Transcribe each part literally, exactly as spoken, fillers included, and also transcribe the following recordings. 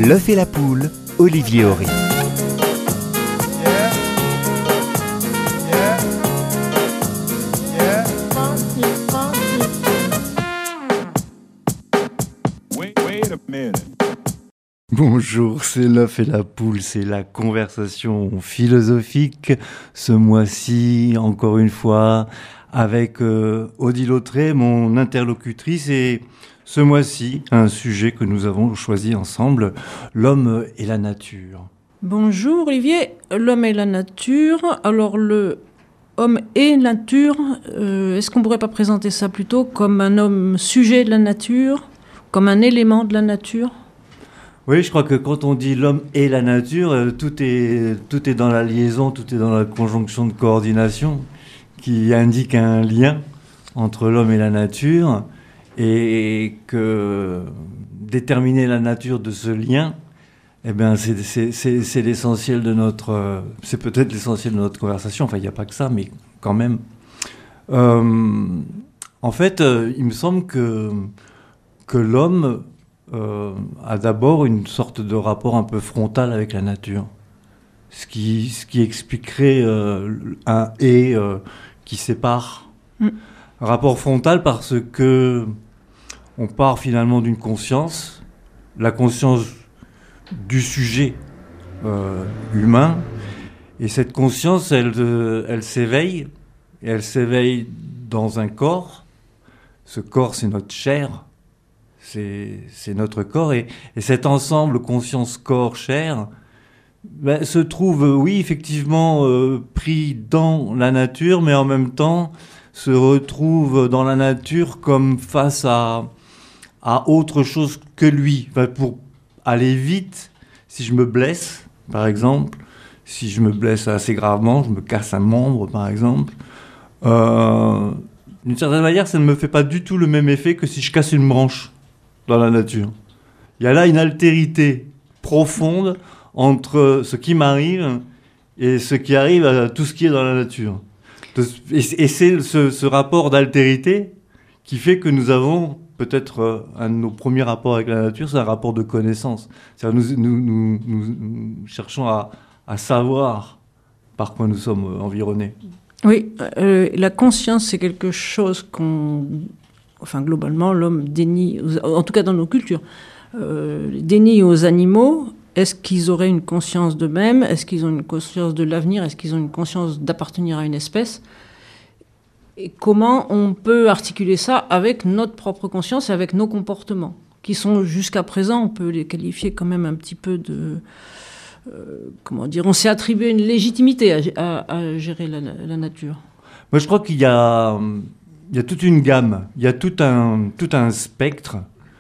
L'œuf et la poule, Olivier Horry. Bonjour, c'est l'œuf et la poule, c'est la conversation philosophique. Ce mois-ci, encore une fois, avec euh, Odile Autré, mon interlocutrice, et ce mois-ci, un sujet que nous avons choisi ensemble, l'homme et la nature. Bonjour Olivier, l'homme et la nature. Alors le homme et nature, euh, est-ce qu'on pourrait pas présenter ça plutôt comme un homme sujet de la nature, comme un élément de la nature ? Oui, je crois que quand on dit l'homme et la nature, euh, tout est, tout est dans la liaison, tout est dans la conjonction de coordination qui indique un lien entre l'homme et la nature, et que déterminer la nature de ce lien, eh bien, c'est, c'est, c'est, c'est l'essentiel de notre... Euh, c'est peut-être l'essentiel de notre conversation. Enfin, il n'y a pas que ça, mais quand même. Euh, en fait, euh, il me semble que, que l'homme... Euh, a d'abord une sorte de rapport un peu frontal avec la nature, ce qui, ce qui expliquerait euh, un « et euh, » qui sépare. Mm. Un rapport frontal parce que on part finalement d'une conscience, la conscience du sujet euh, humain, et cette conscience, elle, euh, elle s'éveille, et elle s'éveille dans un corps. Ce corps, c'est notre chair. C'est, c'est notre corps, et, et cet ensemble conscience-corps-chair ben, se trouve, oui, effectivement, euh, pris dans la nature, mais en même temps se retrouve dans la nature comme face à, à autre chose que lui. Enfin, pour aller vite, si je me blesse, par exemple, si je me blesse assez gravement, je me casse un membre, par exemple, euh, d'une certaine manière, ça ne me fait pas du tout le même effet que si je casse une branche dans la nature. Il y a là une altérité profonde entre ce qui m'arrive et ce qui arrive à tout ce qui est dans la nature. Et, et c'est ce, ce rapport d'altérité qui fait que nous avons peut-être un de nos premiers rapports avec la nature, c'est un rapport de connaissance. C'est-à-dire nous, nous, nous, nous, nous cherchons à, à savoir par quoi nous sommes environnés. Oui, euh, la conscience, c'est quelque chose qu'on... Enfin, globalement, l'homme dénie, en tout cas dans nos cultures, euh, dénie aux animaux. Est-ce qu'ils auraient une conscience d'eux-mêmes ? Est-ce qu'ils ont une conscience de l'avenir ? Est-ce qu'ils ont une conscience d'appartenir à une espèce ? Et comment on peut articuler ça avec notre propre conscience et avec nos comportements, qui sont jusqu'à présent, on peut les qualifier quand même un petit peu de... Euh, comment dire ? On s'est attribué une légitimité à, à, à gérer la, la nature. Moi, je crois qu'il y a... Il y a toute une gamme, il y a tout un, tout un spectre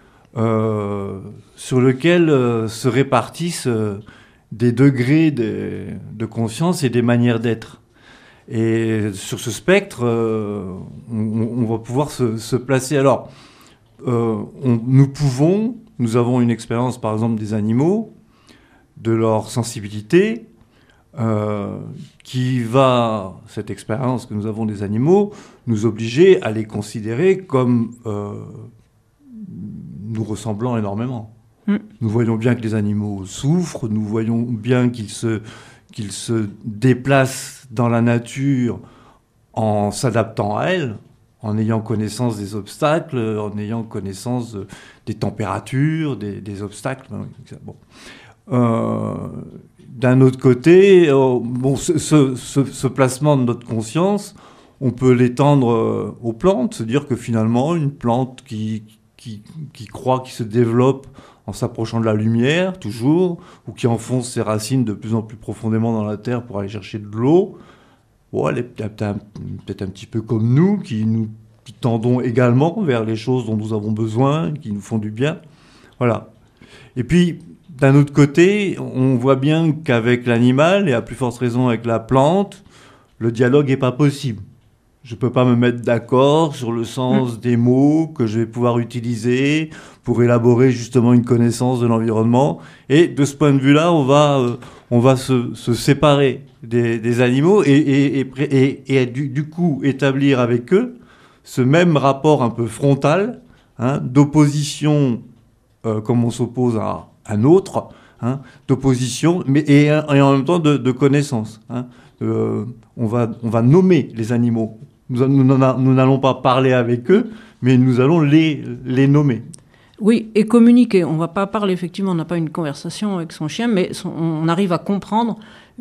euh, sur lequel euh, se répartissent euh, des degrés de, de conscience et des manières d'être. Et sur ce spectre, euh, on, on va pouvoir se, se placer. Alors, euh, on, nous pouvons, nous avons une expérience par exemple des animaux, de leur sensibilité, Euh, qui va, cette expérience que nous avons des animaux, nous obliger à les considérer comme euh, nous ressemblant énormément. Mm. Nous voyons bien que les animaux souffrent, nous voyons bien qu'ils se, qu'ils se déplacent dans la nature en s'adaptant à elle, en ayant connaissance des obstacles, en ayant connaissance des températures, des, des obstacles. Bon. Euh, D'un autre côté, euh, bon, ce, ce, ce, ce placement de notre conscience, on peut l'étendre euh, aux plantes, se dire que finalement, une plante qui, qui, qui croît, qui se développe en s'approchant de la lumière, toujours, ou qui enfonce ses racines de plus en plus profondément dans la terre pour aller chercher de l'eau, bon, elle est peut-être un, peut-être un petit peu comme nous, qui nous qui tendons également vers les choses dont nous avons besoin, qui nous font du bien. Voilà. Et puis, d'un autre côté, on voit bien qu'avec l'animal, et à plus forte raison avec la plante, le dialogue n'est pas possible. Je ne peux pas me mettre d'accord sur le sens mmh. des mots que je vais pouvoir utiliser pour élaborer justement une connaissance de l'environnement. Et de ce point de vue-là, on va, euh, on va se, se séparer des, des animaux et, et, et, et, et du, du coup établir avec eux ce même rapport un peu frontal, hein, d'opposition, euh, comme on s'oppose à un autre, hein, d'opposition, mais et, et en même temps de, de connaissance. Hein. Euh, on va, on va nommer les animaux. Nous, nous, nous n'allons pas parler avec eux, mais nous allons les, les nommer. Oui, et communiquer. On ne va pas parler, effectivement, on n'a pas une conversation avec son chien, mais son, on arrive à comprendre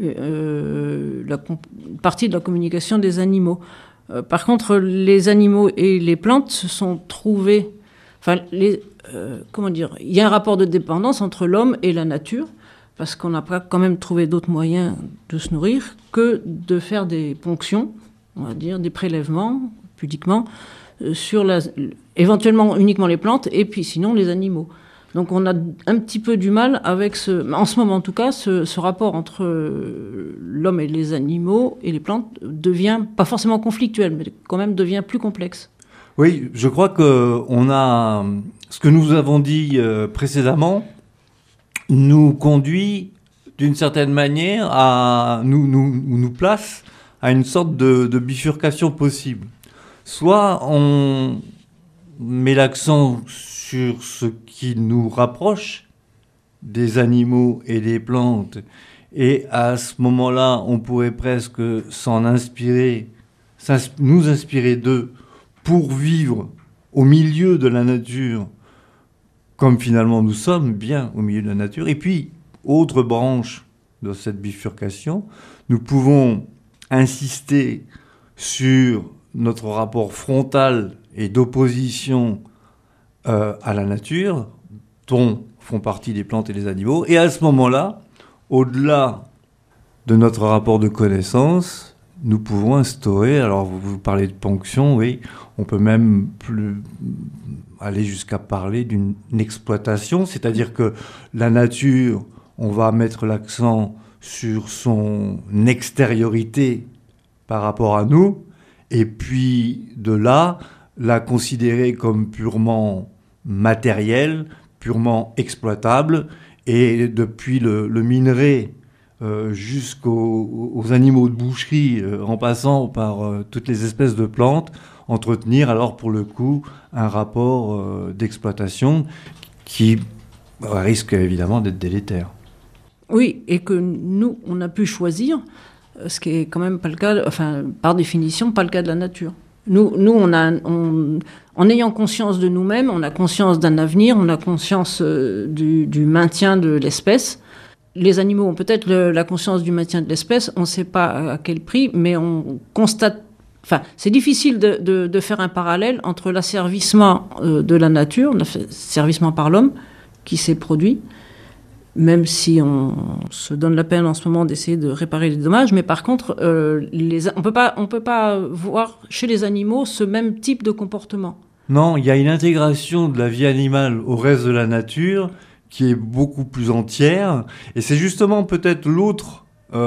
euh, la comp- partie de la communication des animaux. Euh, par contre, les animaux et les plantes se sont trouvés... Enfin, les, euh, comment dire, il y a un rapport de dépendance entre l'homme et la nature, parce qu'on n'a pas quand même trouvé d'autres moyens de se nourrir que de faire des ponctions, on va dire, des prélèvements, pudiquement, euh, sur la, éventuellement uniquement les plantes, et puis sinon les animaux. Donc on a un petit peu du mal avec ce, en ce moment en tout cas, ce, ce rapport entre l'homme et les animaux et les plantes devient pas forcément conflictuel, mais quand même devient plus complexe. Oui, je crois que on a ce que nous avons dit euh, précédemment nous conduit d'une certaine manière à nous nous nous place à une sorte de, de bifurcation possible. Soit on met l'accent sur ce qui nous rapproche des animaux et des plantes, et à ce moment-là, on pourrait presque s'en inspirer, nous inspirer d'eux pour vivre au milieu de la nature, comme finalement nous sommes bien au milieu de la nature. Et puis, autre branche de cette bifurcation, nous pouvons insister sur notre rapport frontal et d'opposition euh, à la nature, dont font partie les plantes et les animaux. Et à ce moment-là, au-delà de notre rapport de connaissance, nous pouvons instaurer, alors vous, vous parlez de ponction, oui, on peut même plus aller jusqu'à parler d'une exploitation, c'est-à-dire que la nature, on va mettre l'accent sur son extériorité par rapport à nous, et puis de là, la considérer comme purement matérielle, purement exploitable, et depuis le, le minerai euh, jusqu'aux aux animaux de boucherie, euh, en passant par euh, toutes les espèces de plantes, entretenir alors pour le coup un rapport euh, d'exploitation qui bah, risque évidemment d'être délétère. Oui, et que nous, on a pu choisir, ce qui est quand même pas le cas, enfin, par définition, pas le cas de la nature. Nous, nous on a, on, en ayant conscience de nous-mêmes, on a conscience d'un avenir, on a conscience euh, du, du maintien de l'espèce. Les animaux ont peut-être le, la conscience du maintien de l'espèce, on ne sait pas à quel prix, mais on constate. Enfin, c'est difficile de, de, de faire un parallèle entre l'asservissement euh, de la nature, l'asservissement par l'homme qui s'est produit, même si on se donne la peine en ce moment d'essayer de réparer les dommages, mais par contre, euh, les, on peut pas, on peut pas voir chez les animaux ce même type de comportement. Non, il y a une intégration de la vie animale au reste de la nature qui est beaucoup plus entière, et c'est justement peut-être l'autre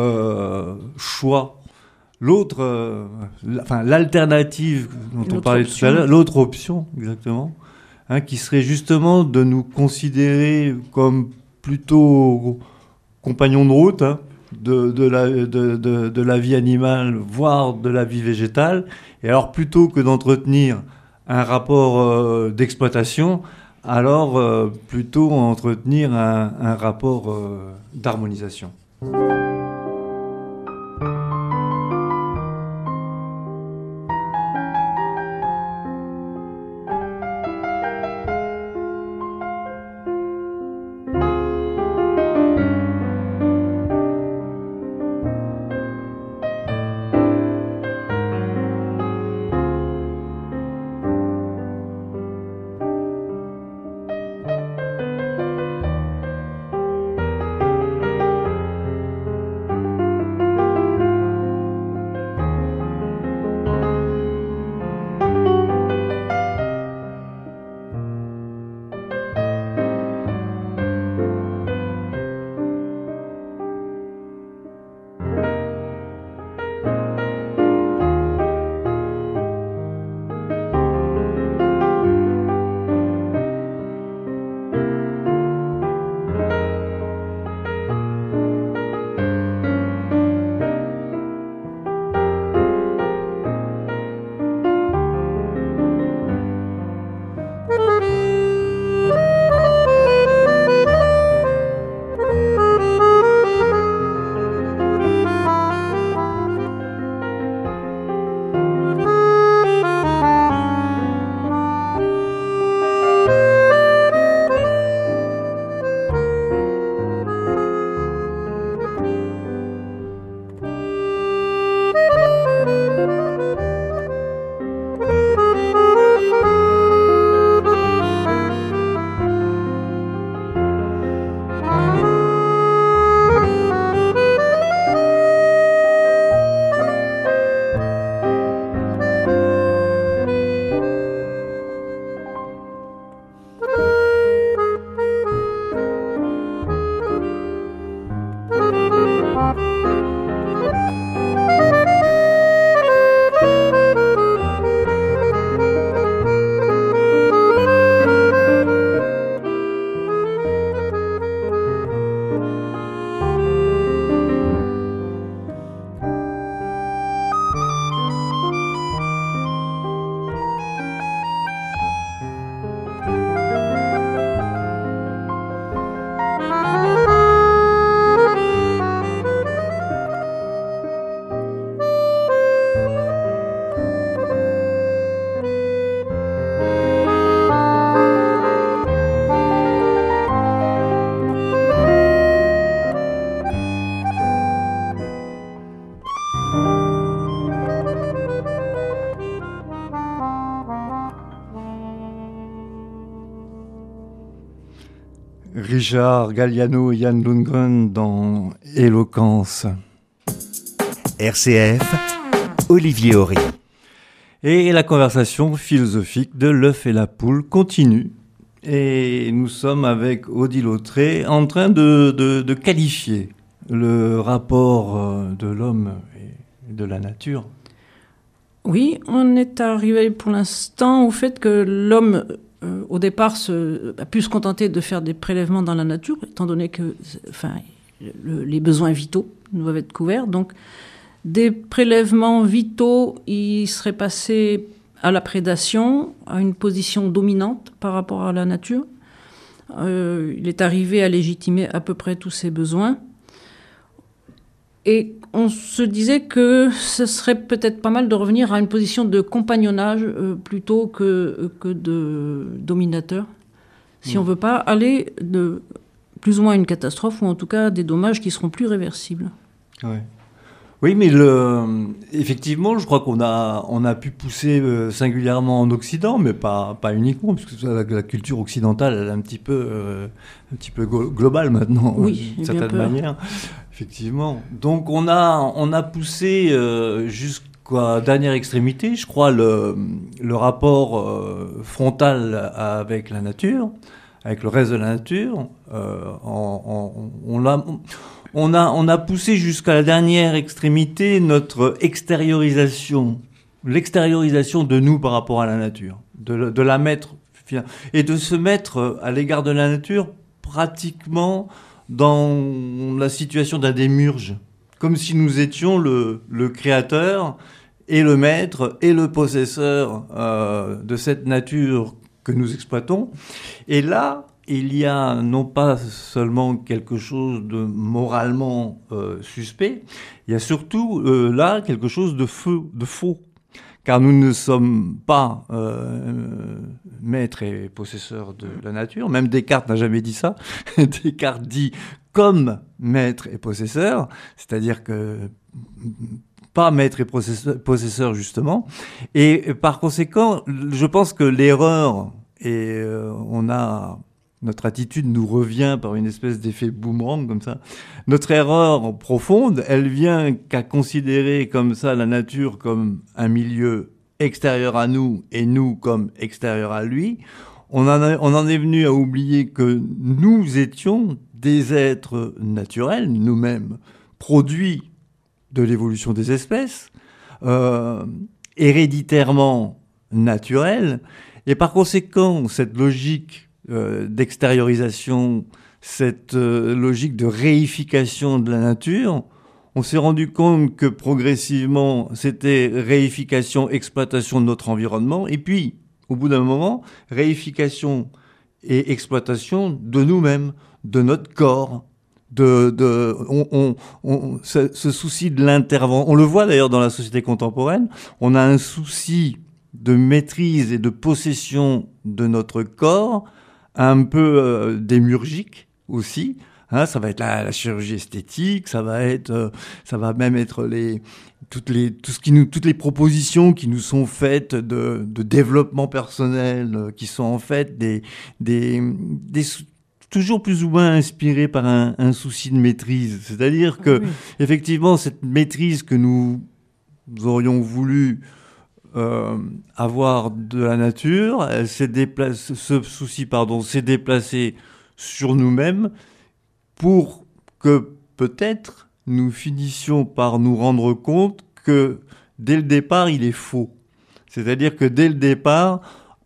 euh, choix, l'autre, euh, enfin l'alternative dont L'autre on parlait option. tout à l'heure, l'autre option exactement, hein, qui serait justement de nous considérer comme plutôt compagnons de route, hein, de, de, la, de, de, de la vie animale, voire de la vie végétale. Et alors, plutôt que d'entretenir un rapport euh, d'exploitation, alors euh, plutôt entretenir un, un rapport euh, d'harmonisation. Richard Galliano et Yann Lundgren dans Éloquence. R C F, Olivier Horry. Et la conversation philosophique de l'œuf et la poule continue. Et nous sommes avec Odile Autré en train de, de, de qualifier le rapport de l'homme et de la nature. Oui, on est arrivé pour l'instant au fait que l'homme, euh, au départ, se, a pu se contenter de faire des prélèvements dans la nature, étant donné que enfin, le, les besoins vitaux doivent être couverts. Donc, des prélèvements vitaux, il serait passé à la prédation, à une position dominante par rapport à la nature. Euh, il est arrivé à légitimer à peu près tous ses besoins. Et on se disait que ce serait peut-être pas mal de revenir à une position de compagnonnage euh, plutôt que, que de dominateur, si mmh. on ne veut pas aller de plus ou moins à une catastrophe, ou en tout cas des dommages qui seront plus réversibles. Ouais. Oui, mais le, effectivement, je crois qu'on a, on a pu pousser euh, singulièrement en Occident, mais pas, pas uniquement, parce que la, la culture occidentale, elle est un petit peu, euh, un petit peu go- globale maintenant, oui, d'une certaine manière. Effectivement. Donc on a, on a poussé euh, jusqu'à dernière extrémité, je crois, le, le rapport euh, frontal avec la nature, avec le reste de la nature. Euh, on, on, on l'a... On, On a, on a poussé jusqu'à la dernière extrémité notre extériorisation, l'extériorisation de nous par rapport à la nature, de, de la mettre, et de se mettre à l'égard de la nature pratiquement dans la situation d'un démiurge, comme si nous étions le, le créateur et le maître et le possesseur euh, de cette nature que nous exploitons. Et là, il y a non pas seulement quelque chose de moralement euh, suspect, il y a surtout euh, là quelque chose de, feu, de faux. Car nous ne sommes pas euh, maîtres et possesseurs de la nature. Même Descartes n'a jamais dit ça. Descartes dit comme maître et possesseur, c'est-à-dire que pas maître et possesseur, possesseur justement. Et par conséquent, je pense que l'erreur, et euh, on a... Notre attitude nous revient par une espèce d'effet boomerang comme ça. Notre erreur profonde, elle vient qu'à considérer comme ça la nature comme un milieu extérieur à nous et nous comme extérieur à lui. On en, a, on en est venu à oublier que nous étions des êtres naturels, nous-mêmes, produits de l'évolution des espèces, euh, héréditairement naturels. Et par conséquent, cette logique Euh, d'extériorisation, cette euh, logique de réification de la nature, on s'est rendu compte que progressivement, c'était réification, exploitation de notre environnement, et puis, au bout d'un moment, réification et exploitation de nous-mêmes, de notre corps, de, de, on, on, on, ce, ce souci de l'intervention. On le voit d'ailleurs dans la société contemporaine, on a un souci de maîtrise et de possession de notre corps, un peu euh, démiurgique aussi, hein, ça va être la, la chirurgie esthétique, ça va être, euh, ça va même être les toutes les tout ce qui nous toutes les propositions qui nous sont faites de, de développement personnel, euh, qui sont en fait des des des toujours plus ou moins inspirées par un, un souci de maîtrise, c'est-à-dire que oui. Effectivement cette maîtrise que nous aurions voulu Euh, avoir de la nature, elle s'est déplacée, ce souci pardon, s'est déplacé sur nous-mêmes pour que peut-être nous finissions par nous rendre compte que dès le départ, il est faux. C'est-à-dire que dès le départ,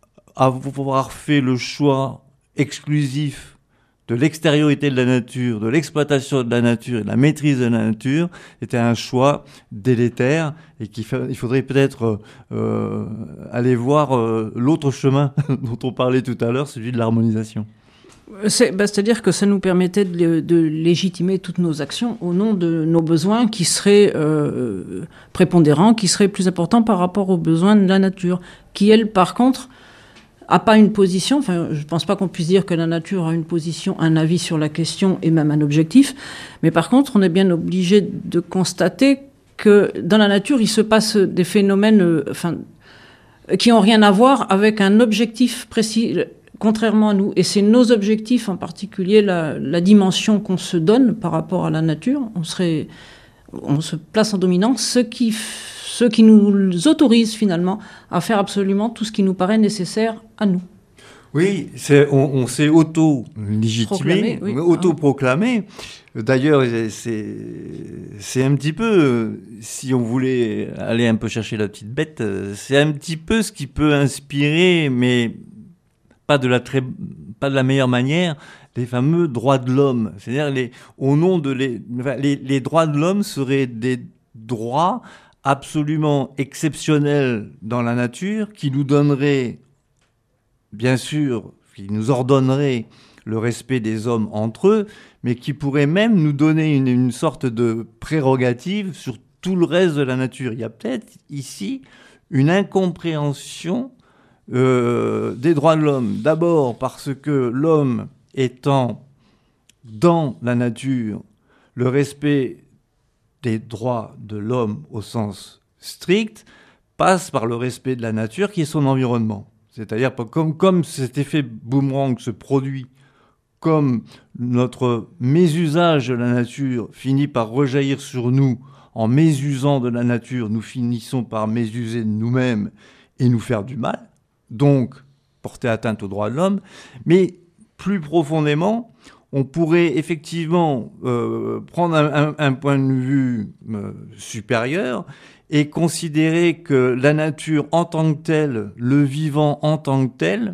avoir fait le choix exclusif de l'extériorité de la nature, de l'exploitation de la nature et de la maîtrise de la nature, était un choix délétère et qu'il fa- il faudrait peut-être euh, aller voir euh, l'autre chemin dont on parlait tout à l'heure, celui de l'harmonisation. C'est, bah, c'est-à-dire que ça nous permettait de, de légitimer toutes nos actions au nom de nos besoins qui seraient euh, prépondérants, qui seraient plus importants par rapport aux besoins de la nature, qui, elle, par contre, n'a pas une position, enfin, je ne pense pas qu'on puisse dire que la nature a une position, un avis sur la question et même un objectif, mais par contre, on est bien obligé de constater que dans la nature, il se passe des phénomènes euh, enfin, qui n'ont rien à voir avec un objectif précis. contrairement à nous. Et c'est nos objectifs, en particulier la, la dimension qu'on se donne par rapport à la nature. On, serait, on se place en dominant, ce qui, ce qui nous autorise finalement à faire absolument tout ce qui nous paraît nécessaire à nous. Oui, c'est, on, on s'est auto-légitimé, oui. auto-proclamé. D'ailleurs, c'est, c'est un petit peu, si on voulait aller un peu chercher la petite bête, c'est un petit peu ce qui peut inspirer, mais pas de la, très, pas de la meilleure manière, les fameux droits de l'homme. C'est-à-dire, les, au nom de les, les, les droits de l'homme seraient des droits absolument exceptionnels dans la nature qui nous donneraient, bien sûr, qui nous ordonneraient le respect des hommes entre eux, mais qui pourraient même nous donner une, une sorte de prérogative sur tout le reste de la nature. Il y a peut-être ici une incompréhension euh, des droits de l'homme. D'abord parce que l'homme étant dans la nature, le respect des droits de l'homme au sens strict passe par le respect de la nature qui est son environnement. C'est-à-dire comme, comme cet effet boomerang se produit, comme notre mésusage de la nature finit par rejaillir sur nous, en mésusant de la nature, nous finissons par mésuser de nous-mêmes et nous faire du mal, donc porter atteinte aux droits de l'homme. Mais plus profondément, on pourrait effectivement euh, prendre un, un, un point de vue euh, supérieur et considérer que la nature en tant que telle, le vivant en tant que tel,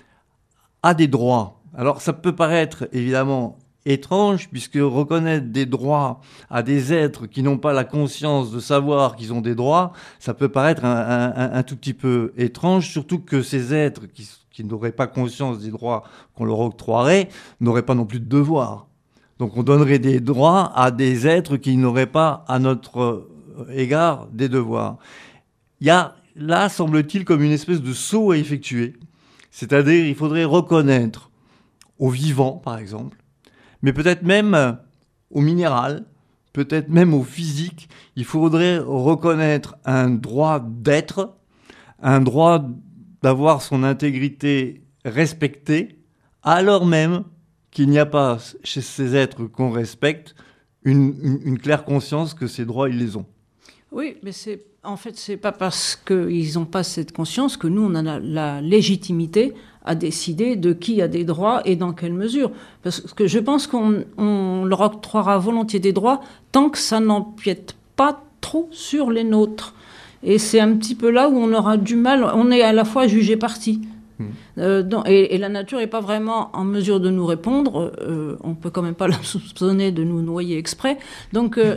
a des droits. Alors ça peut paraître évidemment étrange, puisque reconnaître des droits à des êtres qui n'ont pas la conscience de savoir qu'ils ont des droits, ça peut paraître un, un, un tout petit peu étrange, surtout que ces êtres qui, qui n'auraient pas conscience des droits qu'on leur octroierait, n'auraient pas non plus de devoirs. Donc on donnerait des droits à des êtres qui n'auraient pas à notre égard des devoirs. Il y a là, semble-t-il, comme une espèce de saut à effectuer. C'est-à-dire, il faudrait reconnaître au vivant, par exemple, mais peut-être même au minéral, peut-être même au physique, il faudrait reconnaître un droit d'être, un droit d'avoir son intégrité respectée, alors même qu'il n'y a pas chez ces êtres qu'on respecte une, une, une claire conscience que ces droits, ils les ont. Oui, mais c'est, en fait, c'est pas parce qu'ils n'ont pas cette conscience que nous, on a la, la légitimité à décider de qui a des droits et dans quelle mesure. Parce que je pense qu'on on leur octroiera volontiers des droits tant que ça n'empiète pas trop sur les nôtres. Et c'est un petit peu là où on aura du mal. On est à la fois jugé parti. Mmh. Euh, donc, et, et la nature n'est pas vraiment en mesure de nous répondre. Euh, on ne peut quand même pas la soupçonner de nous noyer exprès. Donc, euh,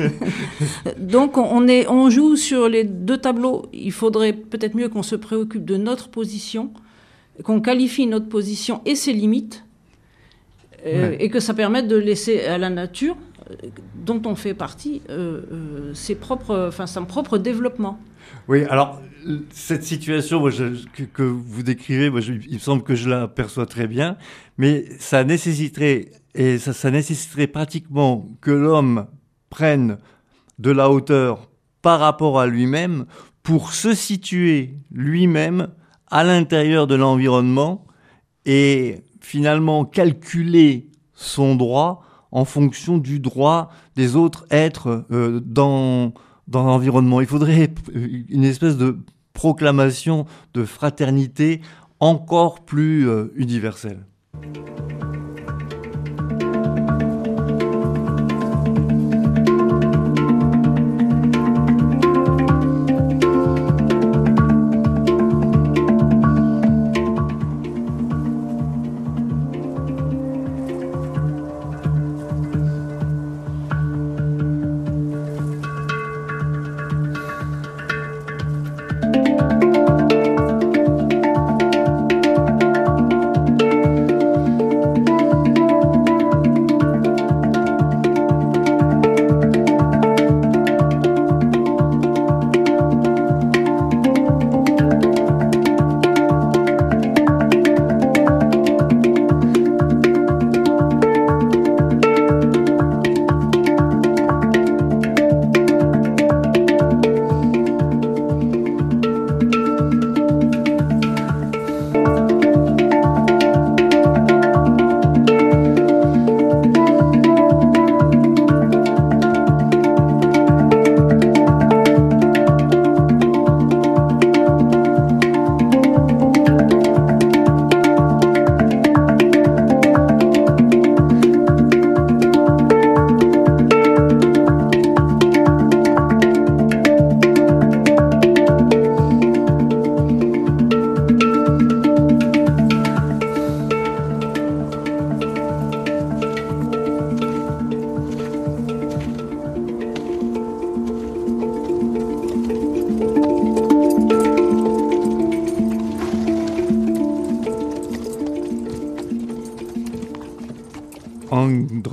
donc on, est, on joue sur les deux tableaux. Il faudrait peut-être mieux qu'on se préoccupe de notre position, qu'on qualifie notre position et ses limites, euh, ouais. Et que ça permette de laisser à la nature, dont on fait partie, euh, euh, ses propres, enfin, son propre développement. Oui, alors, cette situation moi, je, que, que vous décrivez, moi, je, il me semble que je la perçois très bien, mais ça nécessiterait, et ça, ça nécessiterait pratiquement que l'homme prenne de la hauteur par rapport à lui-même pour se situer lui-même à l'intérieur de l'environnement et finalement calculer son droit en fonction du droit des autres êtres euh, dans, dans l'environnement. Il faudrait une espèce de proclamation de fraternité encore plus euh, universelle.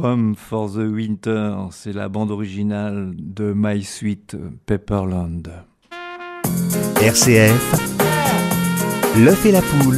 Home for the Winter, c'est la bande originale de My Sweet Pepperland. R C F, l'œuf et la poule,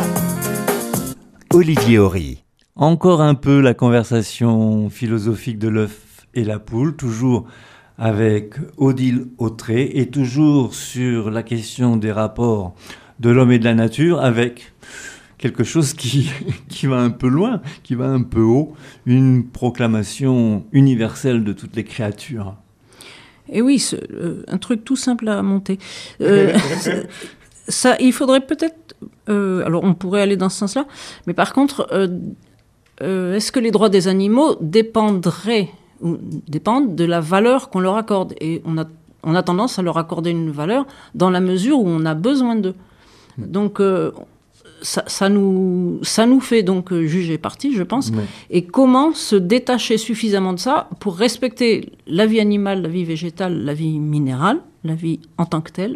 Olivier Horry. Encore un peu la conversation philosophique de l'œuf et la poule, toujours avec Odile Autré, et toujours sur la question des rapports de l'homme et de la nature, avec quelque chose qui, qui va un peu loin, qui va un peu haut, une proclamation universelle de toutes les créatures. Et oui, ce, euh, un truc tout simple à monter. Euh, ça, il faudrait peut-être... Euh, alors, on pourrait aller dans ce sens-là, mais par contre, euh, euh, est-ce que les droits des animaux dépendraient, ou dépendent de la valeur qu'on leur accorde ? Et on a, on a tendance à leur accorder une valeur dans la mesure où on a besoin d'eux. Donc... Euh, Ça, ça, nous, ça nous fait donc juger partie, je pense. Oui. Et comment se détacher suffisamment de ça pour respecter la vie animale, la vie végétale, la vie minérale, la vie en tant que telle,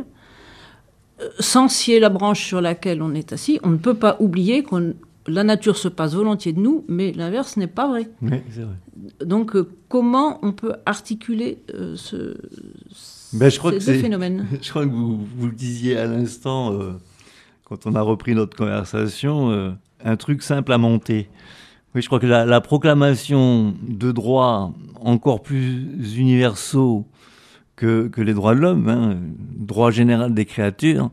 sans scier la branche sur laquelle on est assis. On ne peut pas oublier que la nature se passe volontiers de nous, mais l'inverse n'est pas vrai. Oui, c'est vrai. Donc, euh, comment on peut articuler euh, ce, ben, je crois ces que deux c'est, phénomènes ? Je crois que vous, vous le disiez à l'instant... Euh... Quand on a repris notre conversation, euh, un truc simple à monter. Oui, je crois que la, la proclamation de droits encore plus universaux que, que les droits de l'homme, hein, droit général des créatures,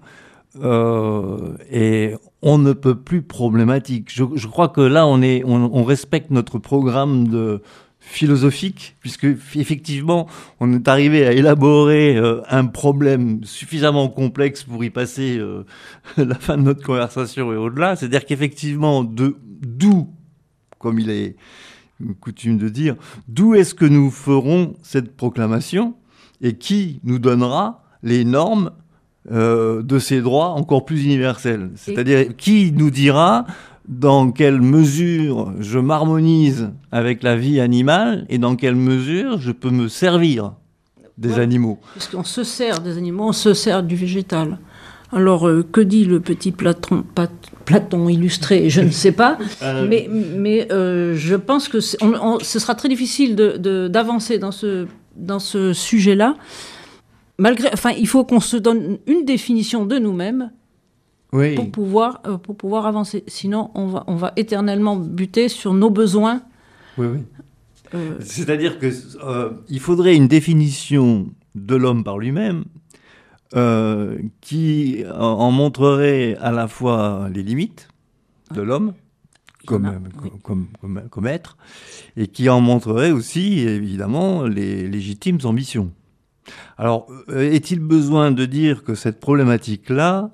euh, et on ne peut plus problématique. Je, je crois que là, on, est, on, on respecte notre programme de... philosophique, puisque effectivement, on est arrivé à élaborer euh, un problème suffisamment complexe pour y passer euh, la fin de notre conversation et au-delà. C'est-à-dire qu'effectivement, de, d'où, comme il est coutume de dire, d'où est-ce que nous ferons cette proclamation et qui nous donnera les normes euh, de ces droits encore plus universels ? C'est-à-dire, et... qui nous dira dans quelle mesure je m'harmonise avec la vie animale et dans quelle mesure je peux me servir des ouais, animaux. Parce qu'on se sert des animaux, on se sert du végétal. Alors, euh, que dit le petit Platon, Pat, Platon illustré ? Je ne sais pas, euh... mais, mais euh, je pense que on, on, ce sera très difficile de, de, d'avancer dans ce, dans ce sujet-là. Malgré, enfin, il faut qu'on se donne une définition de nous-mêmes. Oui. Pour pouvoir, euh, pour pouvoir avancer. Sinon, on va, on va éternellement buter sur nos besoins. Oui, oui. Euh... C'est-à-dire qu'il euh, faudrait une définition de l'homme par lui-même euh, qui en, en montrerait à la fois les limites de l'homme comme, a, oui. comme, comme, comme, comme être et qui en montrerait aussi, évidemment, les légitimes ambitions. Alors, est-il besoin de dire que cette problématique-là,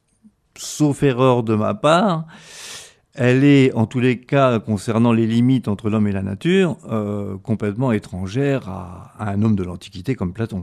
sauf erreur de ma part, elle est, en tous les cas, concernant les limites entre l'homme et la nature, euh, complètement étrangère à, à un homme de l'Antiquité comme Platon.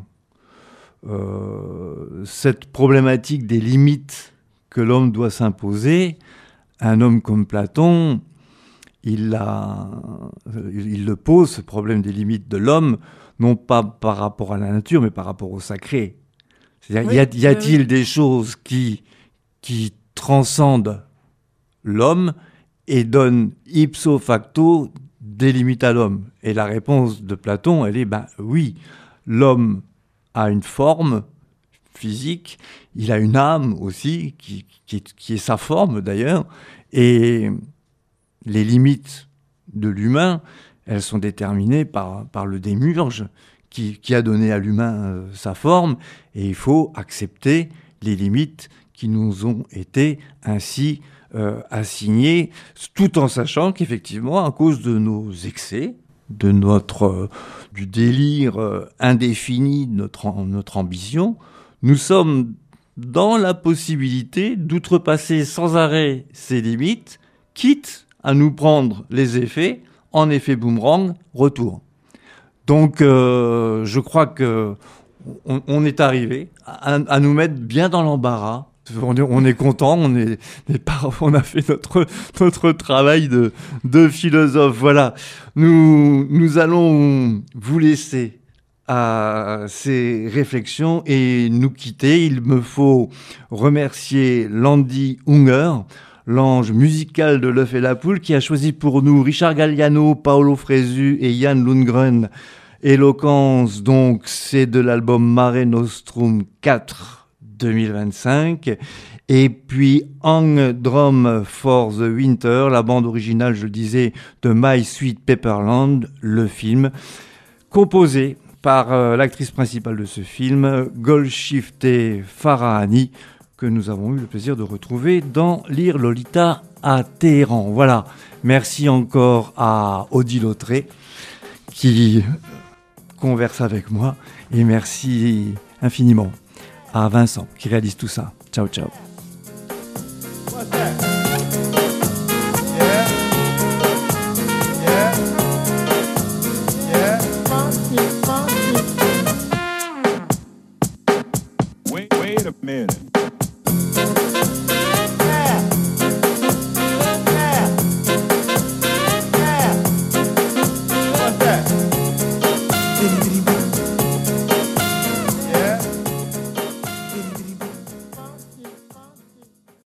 Euh, cette problématique des limites que l'homme doit s'imposer, un homme comme Platon, il, a, il le pose, ce problème des limites de l'homme, non pas par rapport à la nature, mais par rapport au sacré. C'est-à-dire, oui, y, a, y a-t-il oui. des choses qui... qui transcende l'homme et donne ipso facto des limites à l'homme. Et la réponse de Platon, elle est, ben oui, l'homme a une forme physique, il a une âme aussi, qui, qui, qui est sa forme d'ailleurs, et les limites de l'humain, elles sont déterminées par, par le démiurge qui, qui a donné à l'humain euh, sa forme, et il faut accepter les limites qui nous ont été ainsi euh, assignées, tout en sachant qu'effectivement, à cause de nos excès, de notre, euh, du délire euh, indéfini de notre, notre ambition, nous sommes dans la possibilité d'outrepasser sans arrêt ces limites, quitte à nous prendre les effets, en effet boomerang, retour. Donc, euh, je crois que on, on est arrivé à, à nous mettre bien dans l'embarras. On est, on est content, on est, on a fait notre, notre travail de, de philosophe. Voilà. Nous, nous allons vous laisser à ces réflexions et nous quitter. Il me faut remercier Landi Unger. l'ange musical de l'œuf et la poule, qui a choisi pour nous Richard Galliano, Paolo Fresu et Jan Lundgren. Éloquence, donc, c'est de l'album Mare Nostrum quatre deux mille vingt-cinq. Et puis Hang Drum for the Winter, la bande originale, je le disais, de My Sweet Pepperland, le film, composé par euh, l'actrice principale de ce film, Golshifteh Farahani, que nous avons eu le plaisir de retrouver dans Lire Lolita à Téhéran. Voilà, merci encore à Odile Lautré qui converse avec moi, et merci infiniment à Vincent qui réalise tout ça. Ciao, ciao. What's that?